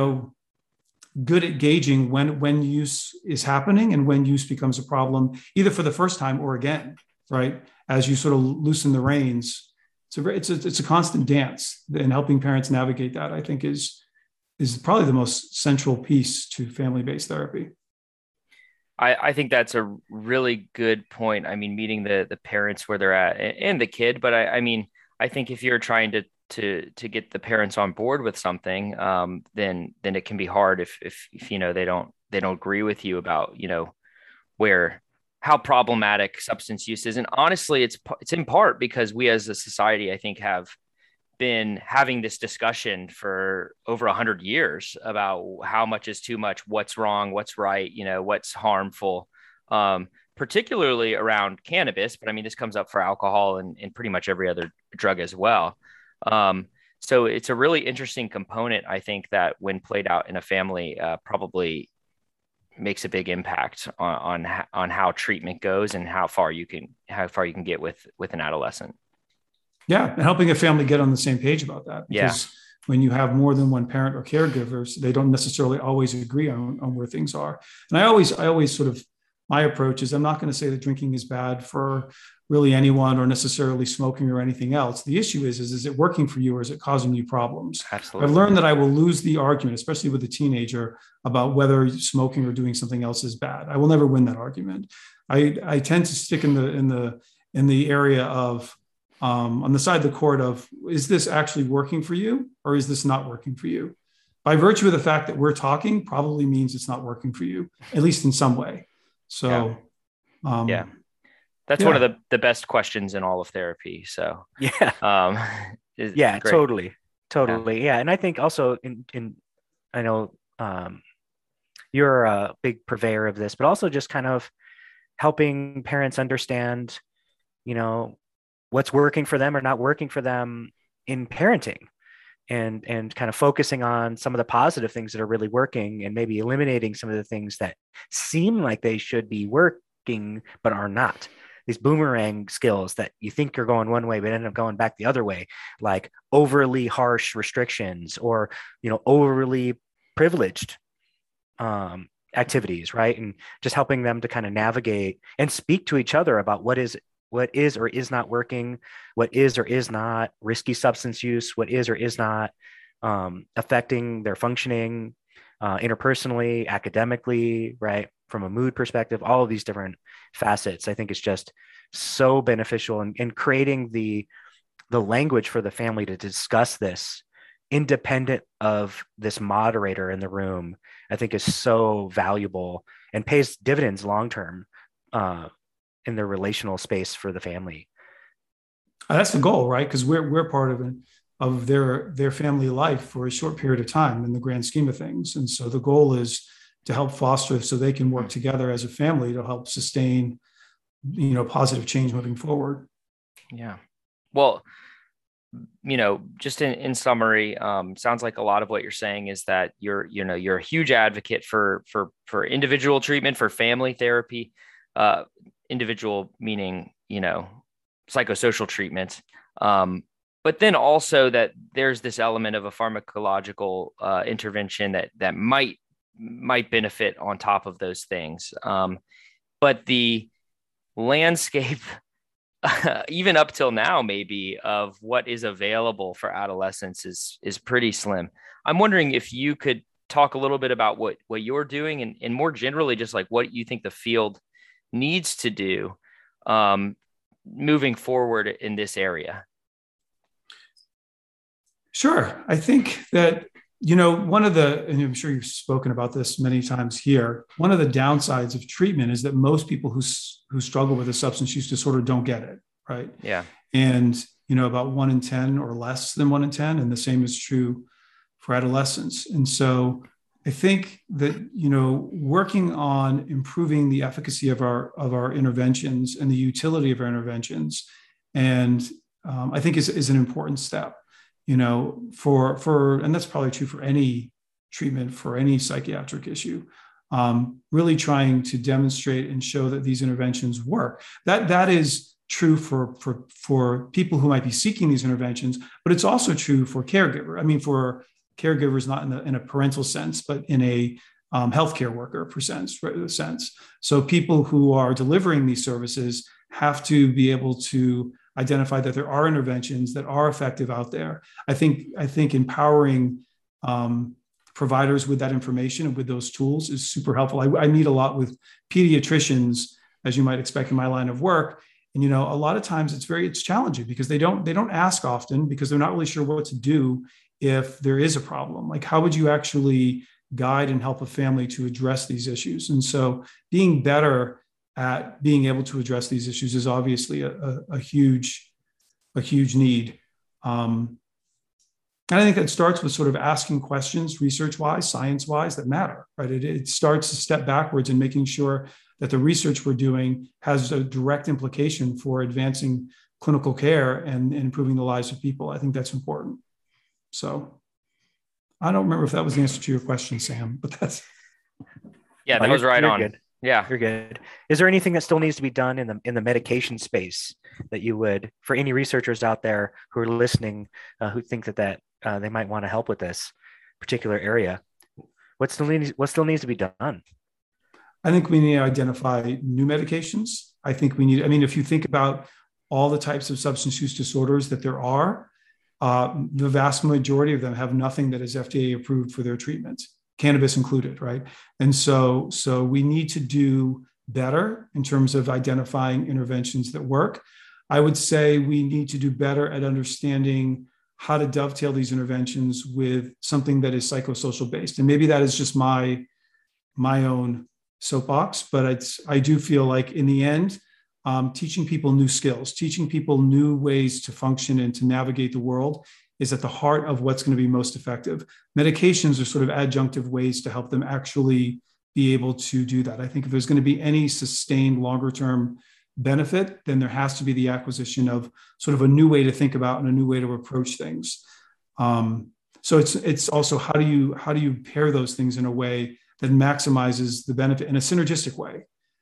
good at gauging when use is happening and when use becomes a problem, either for the first time or again, right? As you sort of loosen the reins. It's a constant dance, and helping parents navigate that, I think, is probably the most central piece to family-based therapy. I think that's a really good point. I mean, meeting the parents where they're at and the kid, but I mean, I think if you're trying to get the parents on board with something, then it can be hard if they don't agree with you about, how problematic substance use is. And honestly, it's in part because we as a society, I think, have been having this discussion for over 100 years about how much is too much, what's wrong, what's right, what's harmful, particularly around cannabis. But I mean, this comes up for alcohol and pretty much every other drug as well. So it's a really interesting component, I think, that when played out in a family, probably makes a big impact on how treatment goes and how far you can get with an adolescent. Yeah, and helping a family get on the same page about that. Because when you have more than one parent or caregivers, they don't necessarily always agree on where things are. And I always sort of, my approach is, I'm not going to say that drinking is bad for really anyone or necessarily smoking or anything else. The issue is it working for you or is it causing you problems? Absolutely. I've learned that I will lose the argument, especially with a teenager, about whether smoking or doing something else is bad. I will never win that argument. I tend to stick in the area of, on the side of the court of, is this actually working for you or is this not working for you? By virtue of the fact that we're talking probably means it's not working for you, at least in some way. So, that's one of the best questions in all of therapy. So, great. Totally. Yeah. And I think also I know, you're a big purveyor of this, but also just kind of helping parents understand, what's working for them or not working for them in parenting, and kind of focusing on some of the positive things that are really working and maybe eliminating some of the things that seem like they should be working but are not. These boomerang skills that you think you're going one way but end up going back the other way, like overly harsh restrictions or overly privileged activities, right? And just helping them to kind of navigate and speak to each other about what is or is not working, what is or is not risky substance use, what is or is not affecting their functioning interpersonally, academically, right? From a mood perspective, all of these different facets, I think it's just so beneficial in creating the language for the family to discuss this independent of this moderator in the room. I think is so valuable and pays dividends long-term in their relational space for the family. That's the goal, right? Because we're part of their family life for a short period of time in the grand scheme of things. And so the goal is to help foster so they can work together as a family to help sustain, positive change moving forward. Yeah. Well, just in summary, sounds like a lot of what you're saying is that you're a huge advocate for individual treatment, for family therapy, individual meaning, psychosocial treatment. But then also that there's this element of a pharmacological intervention that might benefit on top of those things. But the landscape, even up till now, maybe, of what is available for adolescents is pretty slim. I'm wondering if you could talk a little bit about what you're doing and more generally, just like what you think the field needs to do moving forward in this area. Sure. I think that, and I'm sure you've spoken about this many times here, one of the downsides of treatment is that most people who struggle with a substance use disorder don't get it, right? Yeah. And, about 1 in 10 or less than 1 in 10, and the same is true for adolescents. And so I think that, working on improving the efficacy of our interventions and the utility of our interventions, and I think is an important step. And that's probably true for any treatment for any psychiatric issue, really trying to demonstrate and show that these interventions work. That is true for people who might be seeking these interventions, but it's also true for caregiver. I mean, for caregivers, not in a parental sense, but in a healthcare worker sense. So people who are delivering these services have to be able to identify that there are interventions that are effective out there. I think empowering providers with that information and with those tools is super helpful. I meet a lot with pediatricians, as you might expect in my line of work. And, a lot of times it's challenging because they don't ask often because they're not really sure what to do if there is a problem. Like, how would you actually guide and help a family to address these issues? And so being better at being able to address these issues is obviously a huge need. And I think that starts with sort of asking questions, research-wise, science-wise, that matter, right? It starts to step backwards and making sure that the research we're doing has a direct implication for advancing clinical care and improving the lives of people. I think that's important. So I don't remember if that was the answer to your question, Sam, but that's... Yeah, that was right on. Good. Yeah, you're good. Is there anything that still needs to be done in the medication space that you would, for any researchers out there who are listening, who think that they might want to help with this particular area? What still needs to be done? I think we need to identify new medications. If you think about all the types of substance use disorders that there are, the vast majority of them have nothing that is FDA approved for their treatment, cannabis included, right? And so we need to do better in terms of identifying interventions that work. I would say we need to do better at understanding how to dovetail these interventions with something that is psychosocial based. And maybe that is just my own soapbox, but I do feel like in the end, teaching people new skills, teaching people new ways to function and to navigate the world is at the heart of what's going to be most effective. Medications are sort of adjunctive ways to help them actually be able to do that. I think if there's going to be any sustained longer term benefit, then there has to be the acquisition of sort of a new way to think about and a new way to approach things. So it's also how do you pair those things in a way that maximizes the benefit in a synergistic way,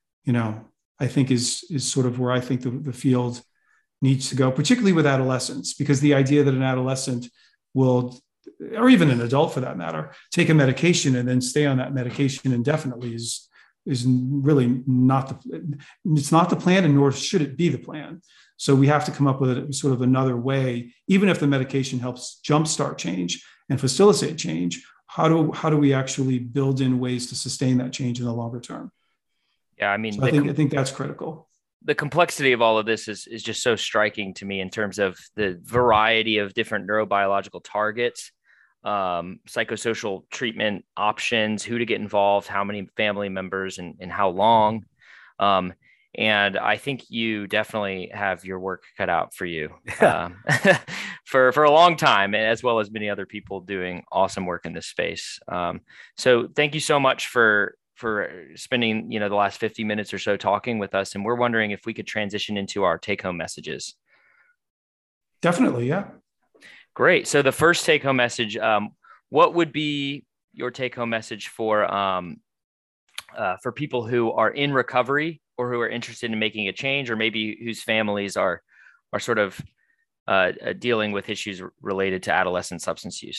I think is sort of where I think the field needs to go, particularly with adolescents, because the idea that an adolescent will, or even an adult for that matter, take a medication and then stay on that medication indefinitely is really not the plan, and nor should it be the plan. So we have to come up with a sort of another way, even if the medication helps jumpstart change and facilitate change. How do we actually build in ways to sustain that change in the longer term? Yeah, I mean, so I think that's critical. The complexity of all of this is just so striking to me in terms of the variety of different neurobiological targets, psychosocial treatment options, who to get involved, how many family members, and how long. And I think you definitely have your work cut out for you for a long time, as well as many other people doing awesome work in this space. So thank you so much for spending, the last 50 minutes or so talking with us. And we're wondering if we could transition into our take-home messages. Definitely. Yeah. Great. So the first take-home message, what would be your take-home message for people who are in recovery or who are interested in making a change, or maybe whose families are sort of dealing with issues related to adolescent substance use?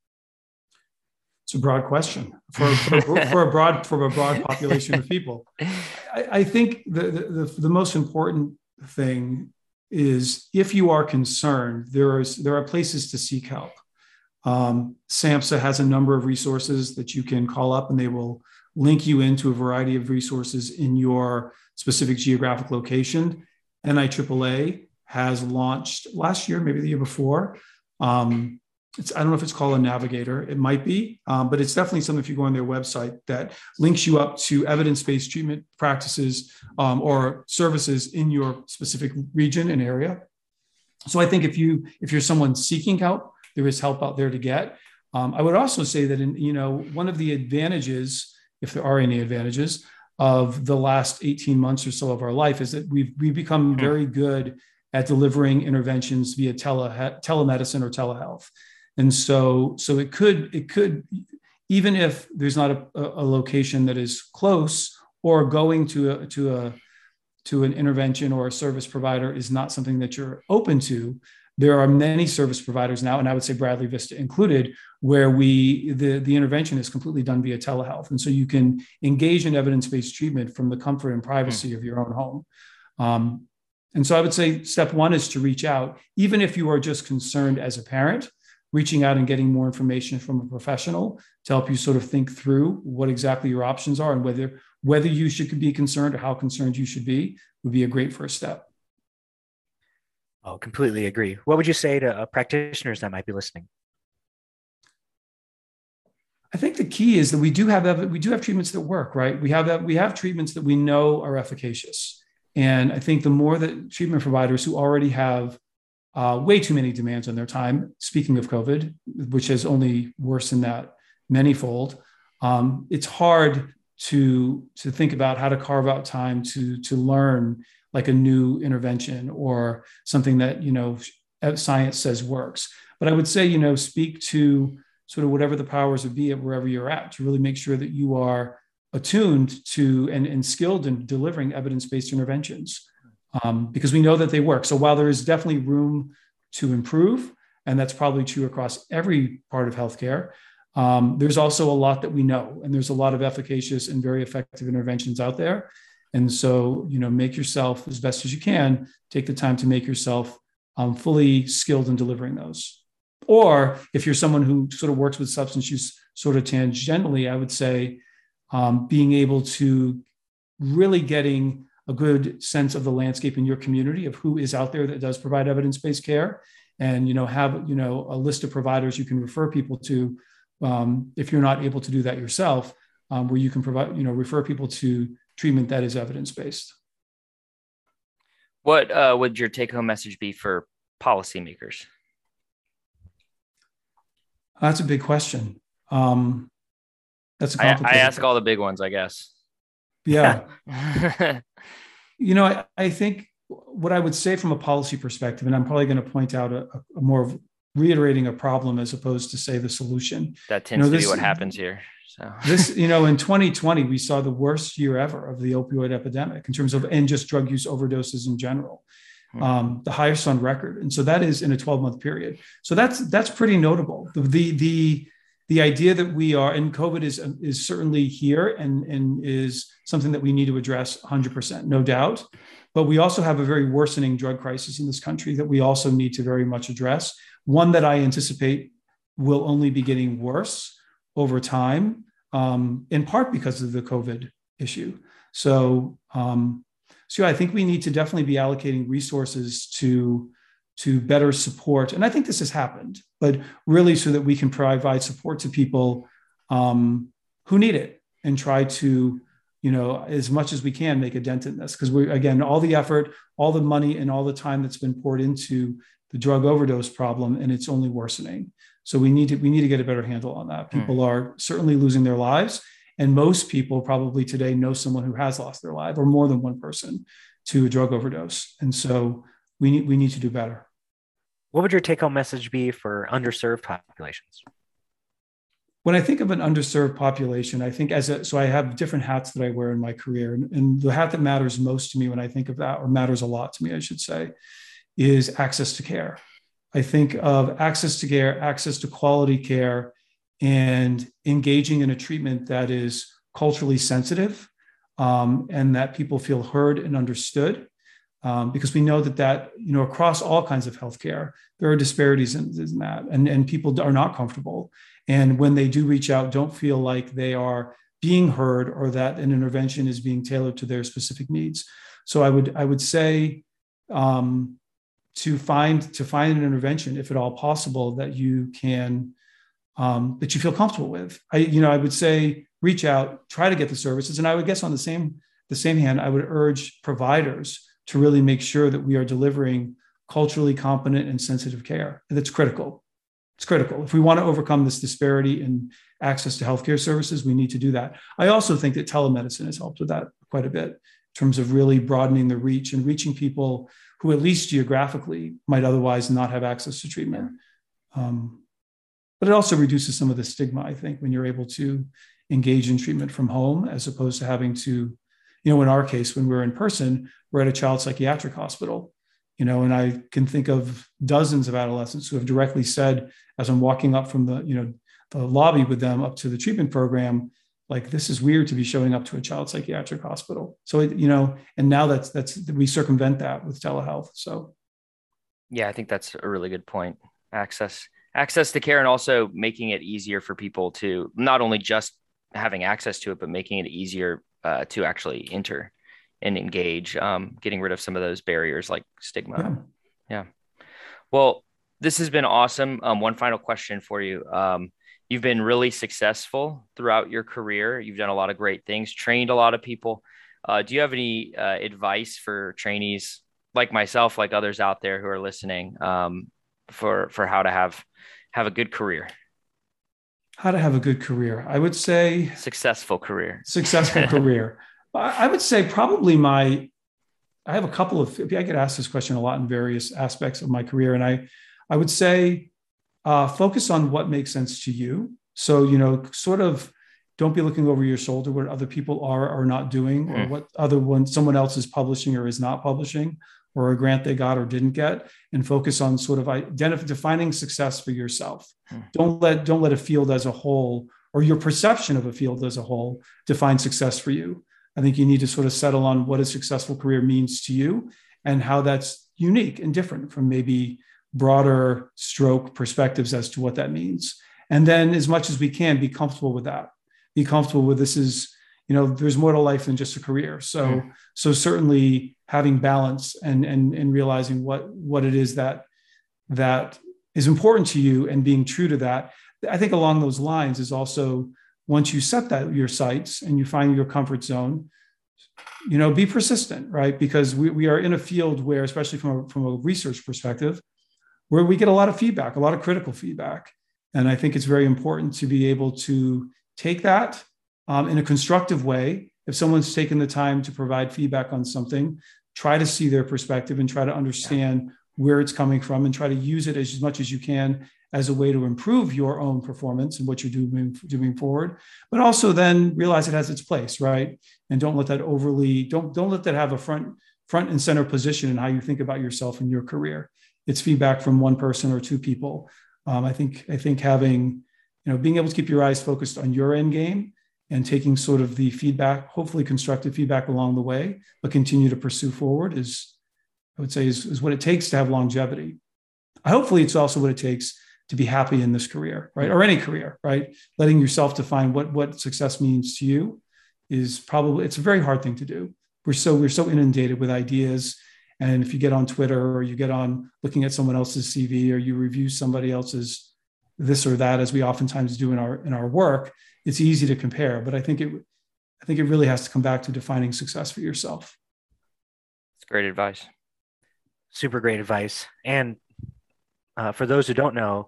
It's a broad question for a broad population of people. I think the most important thing is, if you are concerned, there are places to seek help. SAMHSA has a number of resources that you can call up, and they will link you into a variety of resources in your specific geographic location. NIAAA has launched last year, maybe the year before. I don't know if it's called a navigator. It might be, but it's definitely something, if you go on their website, that links you up to evidence-based treatment practices or services in your specific region and area. So I think if you're someone seeking help, there is help out there to get. I would also say that one of the advantages, if there are any advantages, of the last 18 months or so of our life is that we've become very good at delivering interventions via telemedicine or telehealth. And so it could, even if there's not a location that is close, or going to an intervention or a service provider is not something that you're open to, there are many service providers now, and I would say Bradley Vista included, where the intervention is completely done via telehealth. And so you can engage in evidence-based treatment from the comfort and privacy of your own home. And so I would say step one is to reach out, even if you are just concerned as a parent, reaching out and getting more information from a professional to help you sort of think through what exactly your options are, and whether you should be concerned or how concerned you should be, would be a great first step. Oh, completely agree. What would you say to practitioners that might be listening? I think the key is that we do have treatments that work, right? We have treatments that we know are efficacious. And I think the more that treatment providers who already have way too many demands on their time, speaking of COVID, which has only worsened that manyfold, it's hard to think about how to carve out time to learn like a new intervention or something that science says works. But I would say speak to sort of whatever the powers would be at wherever you're at, to really make sure that you are attuned to and skilled in delivering evidence-based interventions, because we know that they work. So while there is definitely room to improve, and that's probably true across every part of healthcare, there's also a lot that we know, and there's a lot of efficacious and very effective interventions out there. And so, make yourself, as best as you can, take the time to make yourself fully skilled in delivering those. Or if you're someone who sort of works with substance use sort of tangentially, I would say being able to really getting a good sense of the landscape in your community of who is out there that does provide evidence-based care, and have a list of providers you can refer people to if you're not able to do that yourself, where you can provide refer people to treatment that is evidence-based. What would your take-home message be for policymakers? That's a big question. That's a complicated. I ask all the big ones, I guess. Yeah. I think what I would say from a policy perspective, and I'm probably going to point out a more of reiterating a problem as opposed to say the solution. That tends to be what happens here. So in 2020, we saw the worst year ever of the opioid epidemic in terms of, and just drug use overdoses in general, the highest on record. And so that is in a 12-month period. So that's pretty notable. The idea that we are, and COVID is certainly here and is something that we need to address 100%, no doubt. But we also have a very worsening drug crisis in this country that we also need to very much address. One that I anticipate will only be getting worse over time, in part because of the COVID issue. So I think we need to definitely be allocating resources to better support. And I think this has happened, but really so that we can provide support to people who need it, and try to, as much as we can, make a dent in this. Because again, all the effort, all the money, and all the time that's been poured into the drug overdose problem, and it's only worsening. So we need to get a better handle on that. People are certainly losing their lives. And most people probably today know someone who has lost their life, or more than one person, to a drug overdose. And so we need to do better. what would your take-home message be for underserved populations? When I think of an underserved population, I think so I have different hats that I wear in my career. And the hat that matters most to me when I think of that, or matters a lot to me, I should say, is access to care. I think of access to care, access to quality care, and engaging in a treatment that is culturally sensitive, and that people feel heard and understood. Because we know that across all kinds of healthcare, there are disparities in that, and people are not comfortable. And when they do reach out, don't feel like they are being heard or that an intervention is being tailored to their specific needs. So I would say to find an intervention, if at all possible, that you can that you feel comfortable with. I would say reach out, try to get the services, and I would guess on the same hand, I would urge providers to really make sure that we are delivering culturally competent and sensitive care. And that's critical. It's critical. If we want to overcome this disparity in access to healthcare services, we need to do that. I also think that telemedicine has helped with that quite a bit in terms of really broadening the reach and reaching people who, at least geographically, might otherwise not have access to treatment. But it also reduces some of the stigma, I think, when you're able to engage in treatment from home, as opposed to having to, in our case, when we're in person, we're at a child psychiatric hospital. And I can think of dozens of adolescents who have directly said, as I'm walking up from the lobby with them up to the treatment program, like, this is weird to be showing up to a child psychiatric hospital. So, and now that's we circumvent that with telehealth. So, yeah, I think that's a really good point. Access to care, and also making it easier for people to not only just having access to it, but making it easier to actually enter and engage, getting rid of some of those barriers like stigma. Yeah. Well, this has been awesome. One final question for you. You've been really successful throughout your career. You've done a lot of great things, trained a lot of people. Do you have any advice for trainees like myself, like others out there who are listening, for how to have a good career? How to have a good career? I would say successful career. I would say probably I have a couple of, I get asked this question a lot in various aspects of my career. And I would say, focus on what makes sense to you. So, sort of don't be looking over your shoulder what other people are or not doing, or what someone else is publishing or is not publishing, or a grant they got or didn't get, and focus on sort of defining success for yourself. Don't let a field as a whole, or your perception of a field as a whole, define success for you. I think you need to sort of settle on what a successful career means to you, and how that's unique and different from maybe broader stroke perspectives as to what that means. And then, as much as we can, be comfortable with that. Be comfortable with this is, there's more to life than just a career. So certainly having balance and realizing what it is that is important to you, and being true to that. I think along those lines is also, once you set your sights and you find your comfort zone, be persistent, right? Because we are in a field where, especially from a research perspective, where we get a lot of feedback, a lot of critical feedback. And I think it's very important to be able to take that in a constructive way. If someone's taken the time to provide feedback on something, try to see their perspective and try to understand where it's coming from, and try to use it as much as you can as a way to improve your own performance and what you're doing forward. But also then realize it has its place, right? And don't let that don't let that have a front and center position in how you think about yourself and your career. It's feedback from one person or two people. I think having, being able to keep your eyes focused on your end game and taking sort of the feedback, hopefully constructive feedback along the way, but continue to pursue forward is what it takes to have longevity. Hopefully it's also what it takes to be happy in this career, right? Or any career, right? Letting yourself define what success means to you it's a very hard thing to do. We're so inundated with ideas. And if you get on Twitter, or you get on looking at someone else's CV, or you review somebody else's this or that, as we oftentimes do in our work, it's easy to compare. But I think it really has to come back to defining success for yourself. It's great advice. Super great advice. And for those who don't know,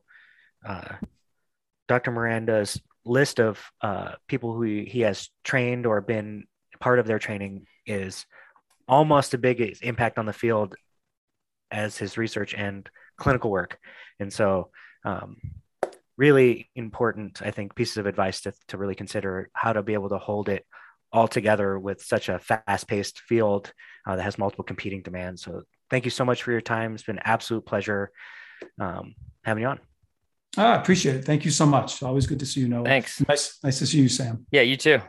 Dr. Miranda's list of people who he has trained or been part of their training is almost as big impact on the field as his research and clinical work. And so really important, I think, pieces of advice to really consider how to be able to hold it all together with such a fast-paced field that has multiple competing demands. So thank you so much for your time. It's been an absolute pleasure having you on. I appreciate it. Thank you so much. Always good to see you, Noah. Thanks. Nice to see you, Sam. Yeah, you too.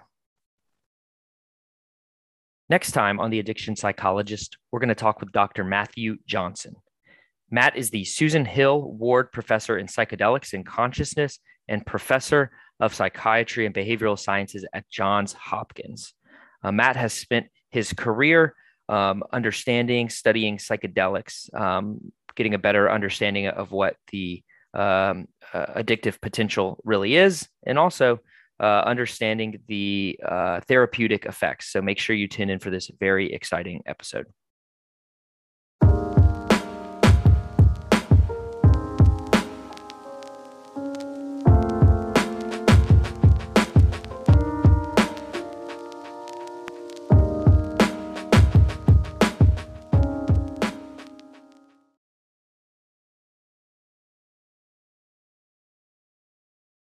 Next time on The Addiction Psychologist, we're going to talk with Dr. Matthew Johnson. Matt is the Susan Hill Ward Professor in Psychedelics and Consciousness and Professor of Psychiatry and Behavioral Sciences at Johns Hopkins. Matt has spent his career studying psychedelics, getting a better understanding of what the addictive potential really is, and also understanding the therapeutic effects. So make sure you tune in for this very exciting episode.